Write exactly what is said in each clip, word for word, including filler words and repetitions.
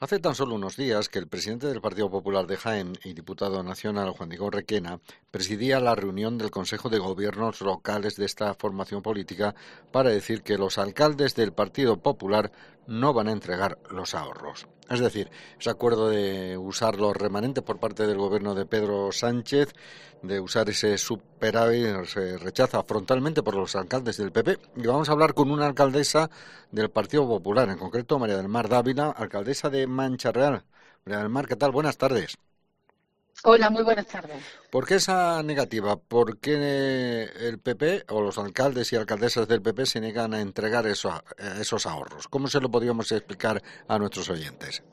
Hace tan solo unos días que el presidente del Partido Popular de Jaén y diputado nacional, Juan Diego Requena, presidía la reunión del Consejo de Gobiernos locales de esta formación política para decir que los alcaldes del Partido Popular no van a entregar los ahorros. Es decir, ese acuerdo de usar los remanentes por parte del gobierno de Pedro Sánchez, de usar ese superávit, se rechaza frontalmente por los alcaldes del P P. Y vamos a hablar con una alcaldesa del Partido Popular, en concreto María del Mar Dávila, alcaldesa de Mancha Real. María del Mar, ¿qué tal? Buenas tardes. Hola, muy buenas tardes. ¿Por qué esa negativa? ¿Por qué el P P o los alcaldes y alcaldesas del P P se niegan a entregar eso, esos ahorros? ¿Cómo se lo podríamos explicar a nuestros oyentes?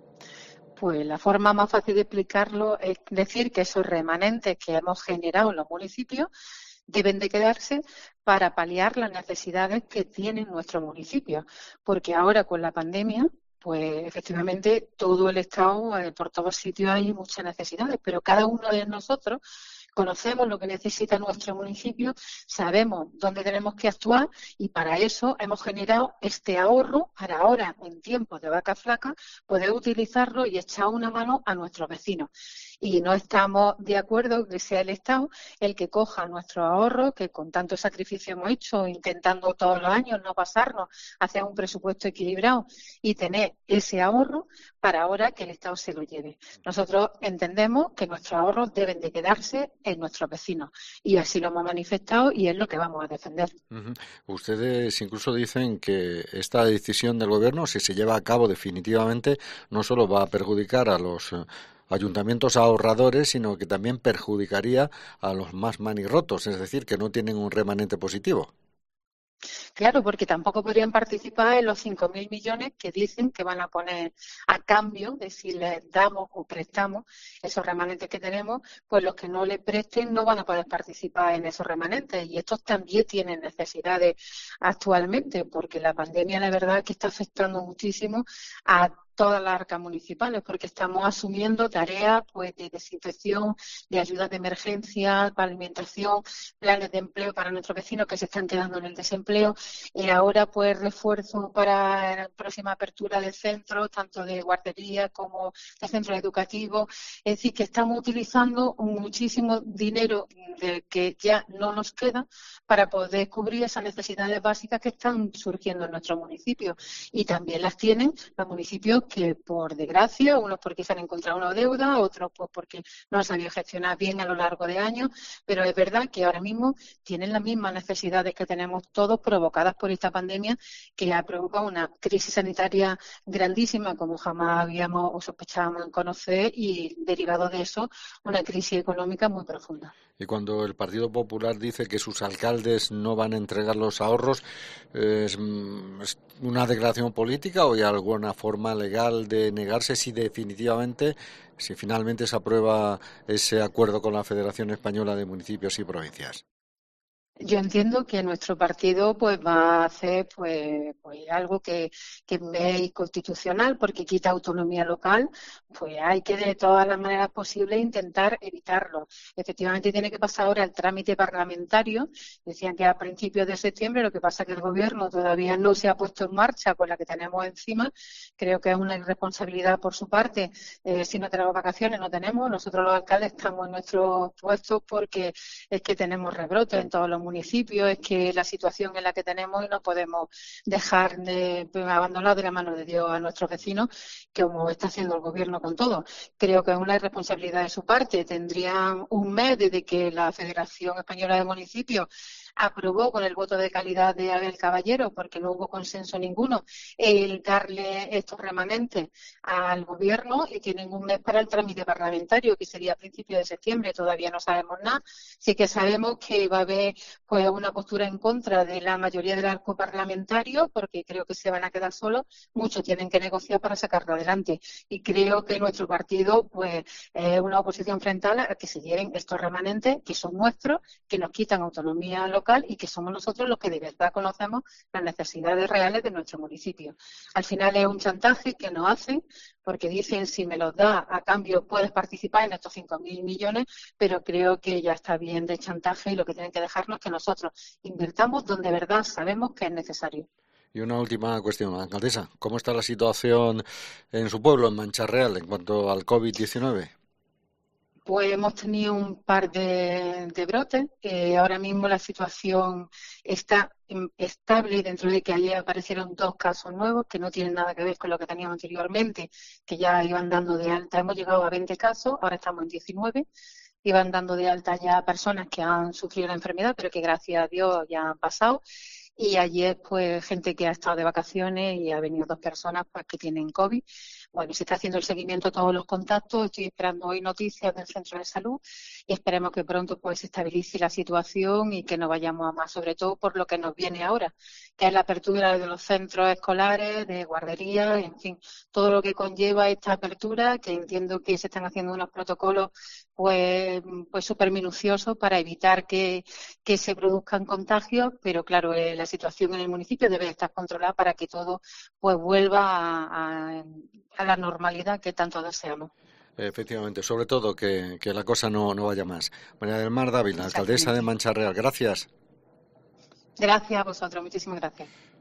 Pues la forma más fácil de explicarlo es decir que esos remanentes que hemos generado en los municipios deben de quedarse para paliar las necesidades que tienen nuestros municipios, porque ahora con la pandemia, pues efectivamente todo el Estado, eh, por todos sitios hay muchas necesidades, pero cada uno de nosotros conocemos lo que necesita nuestro municipio, sabemos dónde tenemos que actuar y para eso hemos generado este ahorro para ahora, en tiempos de vacas flacas, poder utilizarlo y echar una mano a nuestros vecinos. Y no estamos de acuerdo que sea el Estado el que coja nuestros ahorros, que con tanto sacrificio hemos hecho, intentando todos los años no pasarnos hacia un presupuesto equilibrado y tener ese ahorro para ahora que el Estado se lo lleve. Nosotros entendemos que nuestros ahorros deben de quedarse en nuestros vecinos y así lo hemos manifestado y es lo que vamos a defender. Uh-huh. Ustedes incluso dicen que esta decisión del gobierno, si se lleva a cabo definitivamente, no solo va a perjudicar a los eh, ayuntamientos ahorradores, sino que también perjudicaría a los más manirrotos, es decir, que no tienen un remanente positivo. Claro, porque tampoco podrían participar en los cinco mil millones que dicen que van a poner a cambio de si les damos o prestamos esos remanentes que tenemos, pues los que no les presten no van a poder participar en esos remanentes. Y estos también tienen necesidades actualmente, porque la pandemia la verdad es que está afectando muchísimo a todas las arcas municipales, porque estamos asumiendo tareas pues de desinfección, de ayudas de emergencia, para alimentación, planes de empleo para nuestros vecinos que se están quedando en el desempleo, y ahora pues refuerzo para la próxima apertura de centros, tanto de guardería como de centros educativos. Es decir, que estamos utilizando muchísimo dinero de que ya no nos queda para poder cubrir esas necesidades básicas que están surgiendo en nuestro municipio. Y también las tienen los municipios que, por desgracia, unos porque se han encontrado una deuda, otros pues porque no han sabido gestionar bien a lo largo de años, pero es verdad que ahora mismo tienen las mismas necesidades que tenemos todos provocadas por esta pandemia que ha provocado una crisis sanitaria grandísima como jamás habíamos o sospechábamos en conocer y derivado de eso una crisis económica muy profunda. Y cuando el Partido Popular dice que sus alcaldes no van a entregar los ahorros, ¿es, es una declaración política o hay alguna forma legal de negarse si definitivamente, si finalmente se aprueba ese acuerdo con la Federación Española de Municipios y Provincias? Yo entiendo que nuestro partido pues va a hacer pues, pues algo que, que es inconstitucional porque quita autonomía local, pues hay que de todas las maneras posibles intentar evitarlo. Efectivamente tiene que pasar ahora el trámite parlamentario, decían que a principios de septiembre, lo que pasa es que el gobierno todavía no se ha puesto en marcha con la que tenemos encima, creo que es una irresponsabilidad por su parte, eh, si no tenemos vacaciones no tenemos, nosotros los alcaldes estamos en nuestros puestos porque es que tenemos rebrotes en todos los municipios, es que la situación en la que tenemos y no podemos dejar de abandonar de la mano de Dios a nuestros vecinos, como está haciendo el gobierno con todo. Creo que es una irresponsabilidad de su parte. Tendrían un mes desde que la Federación Española de Municipios aprobó con el voto de calidad de Abel Caballero, porque no hubo consenso ninguno, el darle estos remanentes al gobierno y tienen un mes para el trámite parlamentario, que sería a principios de septiembre. Todavía no sabemos nada. Sí que sabemos que va a haber pues una postura en contra de la mayoría del arco parlamentario, porque creo que se van a quedar solos. Muchos tienen que negociar para sacarlo adelante. Y creo que nuestro partido pues es una oposición frontal a que se lleven estos remanentes, que son nuestros, que nos quitan autonomía local y que somos nosotros los que de verdad conocemos las necesidades reales de nuestro municipio. Al final es un chantaje que nos hacen porque dicen si me los da a cambio puedes participar en estos cinco mil millones, pero creo que ya está bien de chantaje y lo que tienen que dejarnos es que nosotros invirtamos donde de verdad sabemos que es necesario. Y una última cuestión, alcaldesa, ¿cómo está la situación en su pueblo, en Mancha Real, en cuanto al COVID diecinueve? Pues hemos tenido un par de, de brotes. Eh, ahora mismo la situación está em, estable y dentro de que ayer aparecieron dos casos nuevos que no tienen nada que ver con lo que teníamos anteriormente, que ya iban dando de alta. Hemos llegado a veinte casos, ahora estamos en diecinueve. Iban dando de alta ya personas que han sufrido la enfermedad, pero que gracias a Dios ya han pasado. Y ayer, pues, gente que ha estado de vacaciones y ha venido dos personas pues que tienen COVID. Bueno, se está haciendo el seguimiento a todos los contactos. Estoy esperando hoy noticias del centro de salud y esperemos que pronto pues se estabilice la situación y que no vayamos a más, sobre todo por lo que nos viene ahora, que es la apertura de los centros escolares, de guarderías, en fin, todo lo que conlleva esta apertura, que entiendo que se están haciendo unos protocolos pues pues súper minuciosos para evitar que, que se produzcan contagios, pero claro, eh, la situación en el municipio debe estar controlada para que todo pues vuelva a, a, a la normalidad que tanto deseamos. Efectivamente, sobre todo que, que la cosa no, no vaya más. María del Mar Dávila, alcaldesa de Exactamente. Mancha Real, gracias. Gracias a vosotros, muchísimas gracias.